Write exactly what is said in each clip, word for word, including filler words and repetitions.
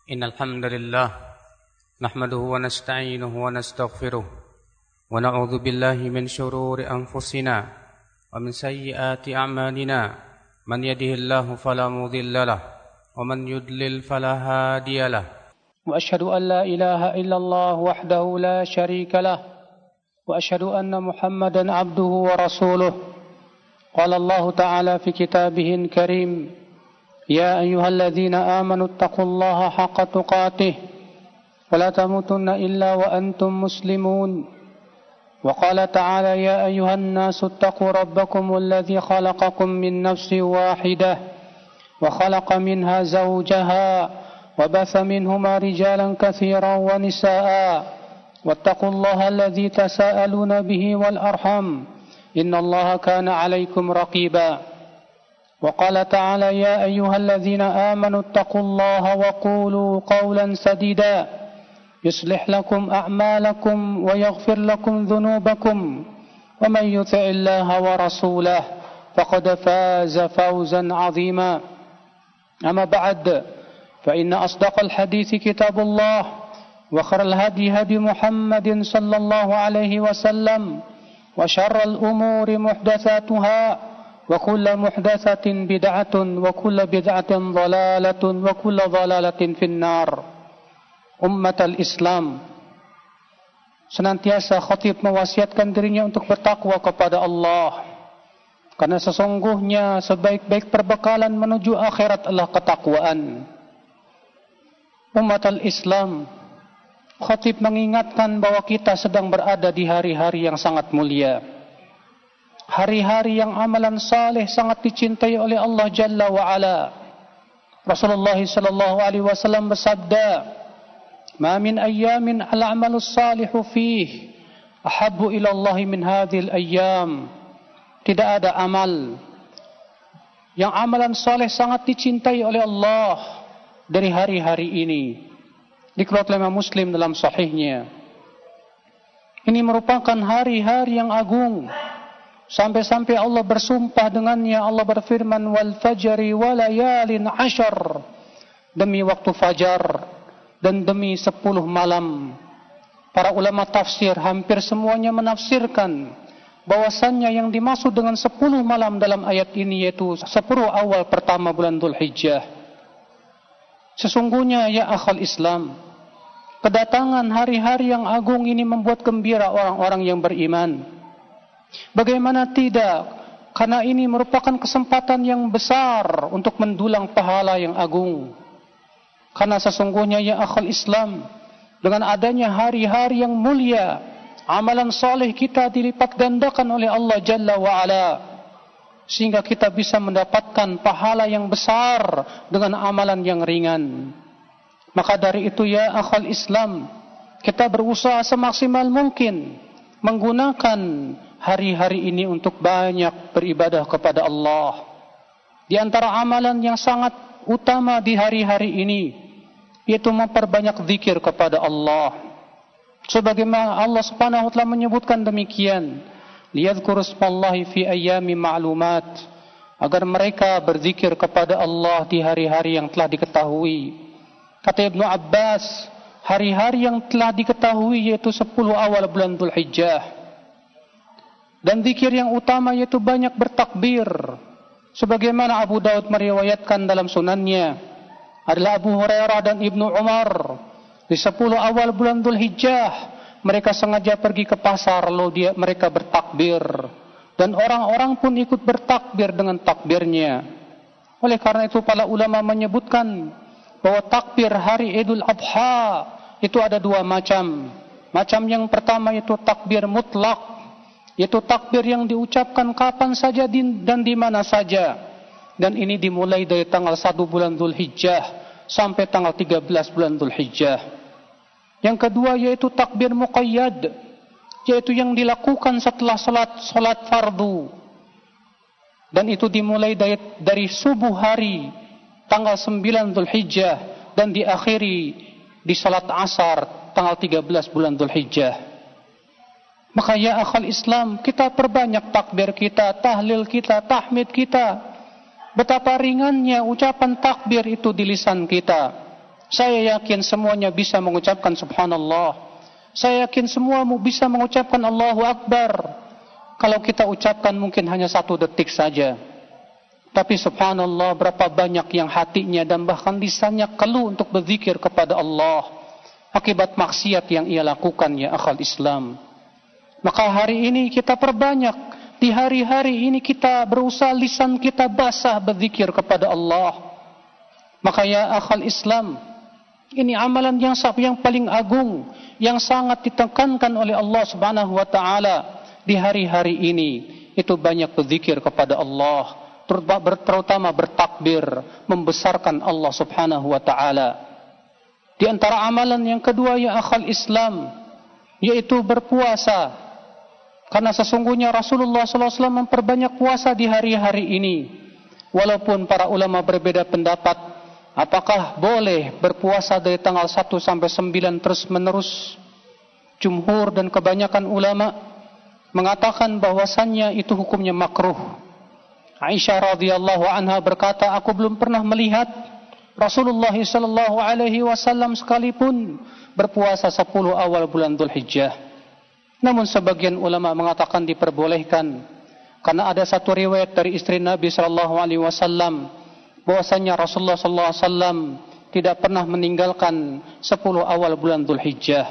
إن الحمد لله نحمده ونستعينه ونستغفره ونعوذ بالله من شرور أنفسنا ومن سيئات أعمالنا من يهده الله فلا مضل له ومن يضلل فلا هادي له وأشهد أن لا إله إلا الله وحده لا شريك له وأشهد أن محمدا عبده ورسوله قال الله تعالى في كتابه الكريم يا أيها الذين آمنوا اتقوا الله حق تقاته ولا تموتن إلا وأنتم مسلمون وقال تعالى يا أيها الناس اتقوا ربكم الذي خلقكم من نفس واحدة وخلق منها زوجها وبث منهما رجالا كثيرا ونساء واتقوا الله الذي تساءلون به والأرحم إن الله كان عليكم رقيبا وقال تعالى يا أيها الذين آمنوا اتقوا الله وقولوا قولا سديدا يصلح لكم أعمالكم ويغفر لكم ذنوبكم ومن يطع الله ورسوله فقد فاز فوزا عظيما أما بعد فإن أصدق الحديث كتاب الله وخير الهدي هدي محمد صلى الله عليه وسلم وشر الأمور محدثاتها وكل محدثة بدعة وكل بدعة ضلالة وكل ضلالة في النار. Ummat al-Islam, senantiasa khatib mewasiatkan dirinya untuk bertakwa kepada Allah, karena sesungguhnya sebaik-baik perbekalan menuju akhirat adalah ketakwaan. Ummat al-Islam, khatib mengingatkan bahwa kita sedang berada di hari-hari yang sangat mulia, hari-hari yang amalan saleh sangat dicintai oleh Allah Jalla wa Ala. Rasulullah sallallahu alaihi wasallam bersabda, "Ma min ayyamin al-'amalu salihu fihi ahabbu ila Allah min hadhil ayyam." Tidak ada amal yang amalan saleh sangat dicintai oleh Allah dari hari-hari ini. Dikeluarkan oleh Imam Muslim dalam sahihnya. Ini merupakan hari-hari yang agung. Sampai-sampai Allah bersumpah dengannya. Allah berfirman, "Wal fajri wa layalin ashar." Demi waktu fajar dan demi sepuluh malam. Para ulama tafsir hampir semuanya menafsirkan bahwasannya yang dimaksud dengan sepuluh malam dalam ayat ini yaitu sepuluh awal pertama bulan Dzulhijjah. Sesungguhnya ya akhal Islam, kedatangan hari-hari yang agung ini membuat gembira orang-orang yang beriman. Bagaimana tidak? Karena ini merupakan kesempatan yang besar untuk mendulang pahala yang agung. Karena sesungguhnya ya akhal Islam, dengan adanya hari-hari yang mulia, amalan soleh kita dilipat gandakan oleh Allah Jalla wa Ala, sehingga kita bisa mendapatkan pahala yang besar dengan amalan yang ringan. Maka dari itu ya akhal Islam, kita berusaha semaksimal mungkin menggunakan hari-hari ini untuk banyak beribadah kepada Allah. Di antara amalan yang sangat utama di hari-hari ini yaitu memperbanyak zikir kepada Allah. Sebagaimana Allah Subhanahu wa taala menyebutkan demikian, liyadhkuru ismallahi fi ayyamin ma'lumat, agar mereka berzikir kepada Allah di hari-hari yang telah diketahui. Kata Ibnu Abbas, hari-hari yang telah diketahui yaitu sepuluh awal bulan Dzulhijjah. Dan zikir yang utama yaitu banyak bertakbir. Sebagaimana Abu Daud meriwayatkan dalam sunannya, adalah Abu Hurairah dan Ibnu Umar, di sepuluh awal bulan Dzulhijjah mereka sengaja pergi ke pasar lalu dia, mereka bertakbir, dan orang-orang pun ikut bertakbir dengan takbirnya. Oleh karena itu para ulama menyebutkan bahwa takbir hari Idul Adha itu ada dua macam. Macam yang pertama yaitu takbir mutlak, yaitu takbir yang diucapkan kapan saja dan di mana saja. Dan ini dimulai dari tanggal satu bulan Dzulhijjah sampai tanggal tiga belas bulan Dzulhijjah. Yang kedua yaitu takbir muqayyad, yaitu yang dilakukan setelah salat salat fardu. Dan itu dimulai dari, dari subuh hari tanggal sembilan Dzulhijjah dan diakhiri di salat asar tanggal tiga belas bulan Dzulhijjah. Maka ya akhal Islam, kita perbanyak takbir kita, tahlil kita, tahmid kita. Betapa ringannya ucapan takbir itu di lisan kita. Saya yakin semuanya bisa mengucapkan subhanallah. Saya yakin semuamu bisa mengucapkan Allahu Akbar. Kalau kita ucapkan mungkin hanya satu detik saja. Tapi subhanallah, berapa banyak yang hatinya dan bahkan lisannya keluh untuk berzikir kepada Allah akibat maksiat yang ia lakukan, ya akhal Islam. Maka hari ini kita perbanyak. Di hari-hari ini kita berusaha lisan kita basah berzikir kepada Allah. Maka ya akhal Islam, ini amalan yang yang paling agung, yang sangat ditekankan oleh Allah Subhanahu wa taala di hari-hari ini. Itu banyak berzikir kepada Allah, terutama bertakbir, membesarkan Allah Subhanahu wa taala. Di antara amalan yang kedua ya akhal Islam, yaitu berpuasa. Karena sesungguhnya Rasulullah sallallahu alaihi wasallam memperbanyak puasa di hari-hari ini. Walaupun para ulama berbeda pendapat, apakah boleh berpuasa dari tanggal satu sampai sembilan terus menerus. Jumhur dan kebanyakan ulama mengatakan bahwasannya itu hukumnya makruh. Aisyah radhiyallahu anha berkata, aku belum pernah melihat Rasulullah sallallahu alaihi wasallam sekalipun berpuasa sepuluh awal bulan Dzulhijjah. Namun sebagian ulama mengatakan diperbolehkan, karena ada satu riwayat dari istri Nabi sallallahu alaihi wasallam bahwasanya Rasulullah sallallahu alaihi wasallam tidak pernah meninggalkan sepuluh awal bulan Dzulhijjah.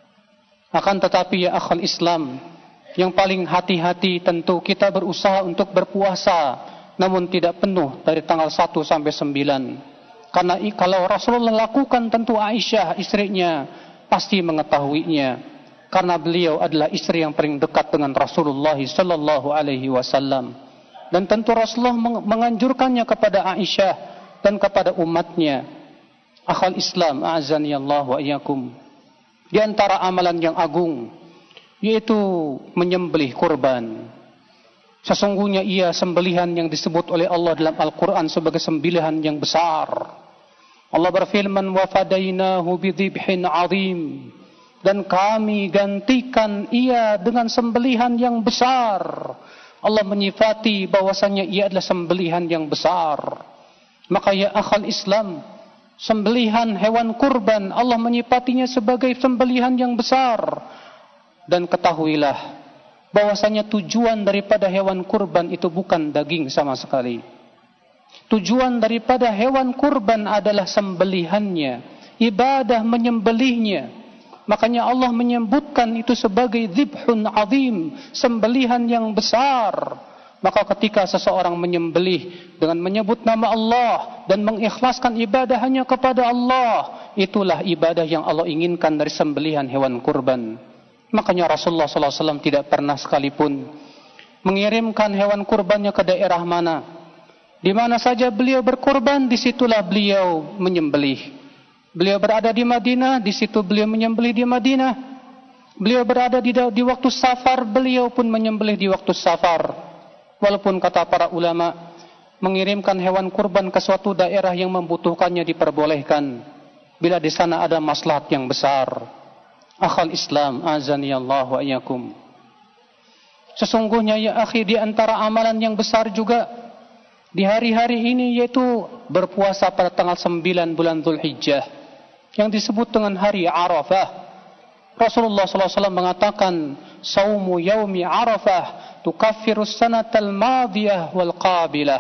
Akan tetapi ya akhal Islam, yang paling hati-hati tentu kita berusaha untuk berpuasa, namun tidak penuh dari tanggal satu sampai sembilan. Karena kalau Rasulullah lakukan, tentu Aisyah istrinya pasti mengetahuinya. Karena beliau adalah istri yang paling dekat dengan Rasulullah sallallahu alaihi wasallam. Dan tentu Rasulullah menganjurkannya kepada Aisyah dan kepada umatnya. Akhal Islam, a'azani Allah wa iyyakum. Di antara amalan yang agung, yaitu menyembelih kurban. Sesungguhnya ia sembelihan yang disebut oleh Allah dalam Al-Quran sebagai sembelihan yang besar. Allah berfirman, wa fadainahu bidhibhin azim. Dan kami gantikan ia dengan sembelihan yang besar. Allah menyifati bahwasannya ia adalah sembelihan yang besar. Maka ya akhal Islam, sembelihan hewan kurban Allah menyifatinya sebagai sembelihan yang besar. Dan ketahuilah bahwasanya tujuan daripada hewan kurban itu bukan daging sama sekali. Tujuan daripada hewan kurban adalah sembelihannya, ibadah menyembelihnya. Makanya Allah menyebutkan itu sebagai dzibhun azim, sembelihan yang besar. Maka ketika seseorang menyembelih dengan menyebut nama Allah dan mengikhlaskan ibadah hanya kepada Allah, itulah ibadah yang Allah inginkan dari sembelihan hewan kurban. Makanya Rasulullah sallallahu alaihi wasallam tidak pernah sekalipun mengirimkan hewan kurbannya ke daerah mana. Di mana saja beliau berkurban, disitulah beliau menyembelih. Beliau berada di Madinah, di situ beliau menyembelih di Madinah. Beliau berada di, di waktu safar, beliau pun menyembelih di waktu safar. Walaupun kata para ulama, mengirimkan hewan kurban ke suatu daerah yang membutuhkannya diperbolehkan, bila di sana ada maslahat yang besar. Akhal Islam, azani Allah wa iyyakum. Sesungguhnya ya akhi, di antara amalan yang besar juga di hari-hari ini, yaitu berpuasa pada tanggal sembilan bulan Dzulhijjah, yang disebut dengan hari Arafah. Rasulullah sallallahu alaihi wasallam mengatakan, "Saumu yaumi Arafah tukaffirus sanatal madiyah wal qabilah."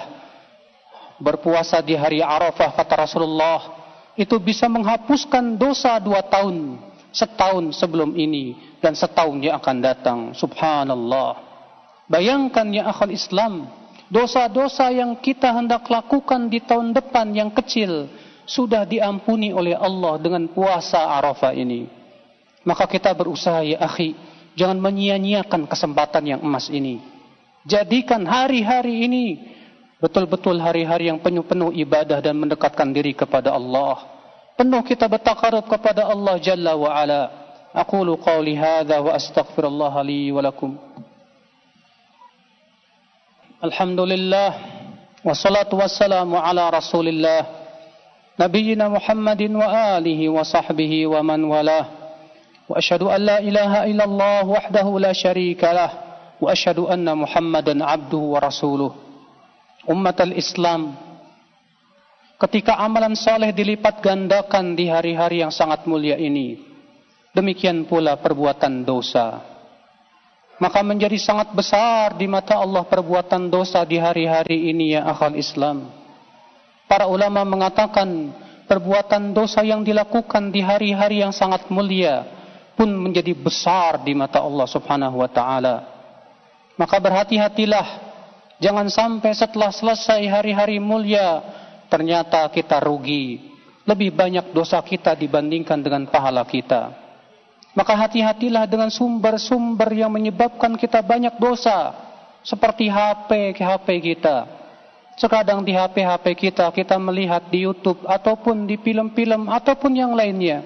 Berpuasa di hari Arafah, kata Rasulullah, itu bisa menghapuskan dosa dua tahun, setahun sebelum ini dan setahun yang akan datang. Subhanallah. Bayangkan ya akhal Islam, dosa-dosa yang kita hendak lakukan di tahun depan yang kecil sudah diampuni oleh Allah dengan puasa Arafah ini. Maka kita berusaha ya akhi, jangan menyia-nyiakan kesempatan yang emas ini. Jadikan hari-hari ini betul-betul hari-hari yang penuh-penuh ibadah dan mendekatkan diri kepada Allah. Penuh kita bertakarub kepada Allah Jalla wa Ala. Aqulu qawli hadha wa astaghfirullah li wa lakum. Alhamdulillah, wassalatu wassalamu ala Rasulillah Nabiyyina Muhammadin wa alihi wa sahbihi wa man walah. Wa asyhadu an la ilaha illallah wahdahu la syarika lah, wa asyhadu anna Muhammadan abduhu wa rasuluh. Ummatal Islam, ketika amalan soleh dilipat gandakan di hari-hari yang sangat mulia ini, demikian pula perbuatan dosa. Maka menjadi sangat besar di mata Allah perbuatan dosa di hari-hari ini ya akhal Islam. Para ulama mengatakan perbuatan dosa yang dilakukan di hari-hari yang sangat mulia pun menjadi besar di mata Allah subhanahu wa ta'ala. Maka berhati-hatilah, jangan sampai setelah selesai hari-hari mulia ternyata kita rugi. Lebih banyak dosa kita dibandingkan dengan pahala kita. Maka hati-hatilah dengan sumber-sumber yang menyebabkan kita banyak dosa. Seperti H P, H P kita. Sekadang di H P-H P kita, kita melihat di YouTube ataupun di film-film ataupun yang lainnya.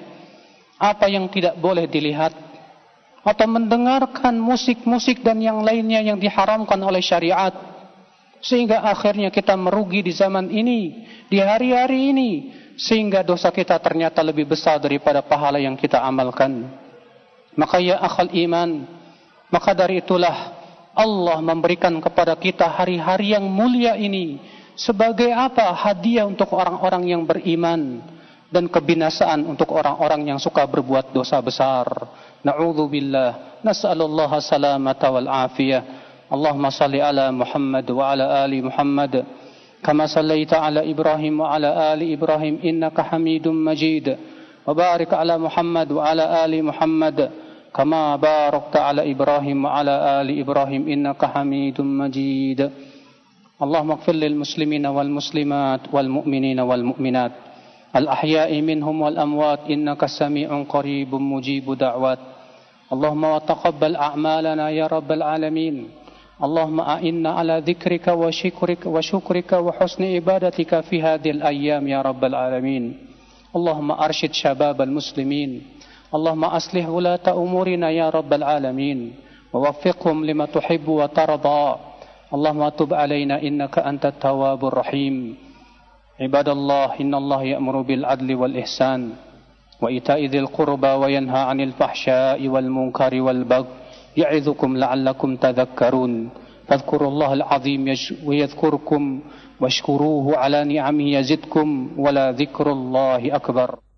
Apa yang tidak boleh dilihat. Atau mendengarkan musik-musik dan yang lainnya yang diharamkan oleh syariat. Sehingga akhirnya kita merugi di zaman ini, di hari-hari ini. Sehingga dosa kita ternyata lebih besar daripada pahala yang kita amalkan. Maka ya akhal iman, maka dari itulah Allah memberikan kepada kita hari-hari yang mulia ini sebagai apa? Hadiah untuk orang-orang yang beriman dan kebinasaan untuk orang-orang yang suka berbuat dosa besar. Na'udzubillah, nas'alullaha salamata wal afiyah. Allahumma salli ala Muhammad wa ala ali Muhammad kama sallaita ala Ibrahim wa ala ali Ibrahim innaka Hamidum Majid. Wa barik ala Muhammad wa ala ali Muhammad kama barakta ala Ibrahim wa ala ali Ibrahim innaka Hamidum Majid. Allahumma ighfir lil muslimina wal muslimat wal mu'minina wal mu'minat al ahya'i minhum wal amwat innaka sami'un qaribun mujibud da'wat. Allahumma wa taqabbal a'malana ya rabbal alamin. Allahumma a'inna ala dzikrika wa syukrika wa syukrika wa husni ibadatika fi hadhil ayyam ya rabbal alamin. Allahumma arsyid syababal muslimin. اللهم أصلح ولاة أمورنا يا رب العالمين ووفقهم لما تحب وترضى اللهم تب علينا إنك أنت التواب الرحيم عباد الله إن الله يأمر بالعدل والإحسان وإيتاء ذي القربى وينهى عن الفحشاء والمنكر والبغي يعظكم لعلكم تذكرون فاذكروا الله العظيم ويذكركم واشكروه على نعمه يزدكم ولذكر الله أكبر.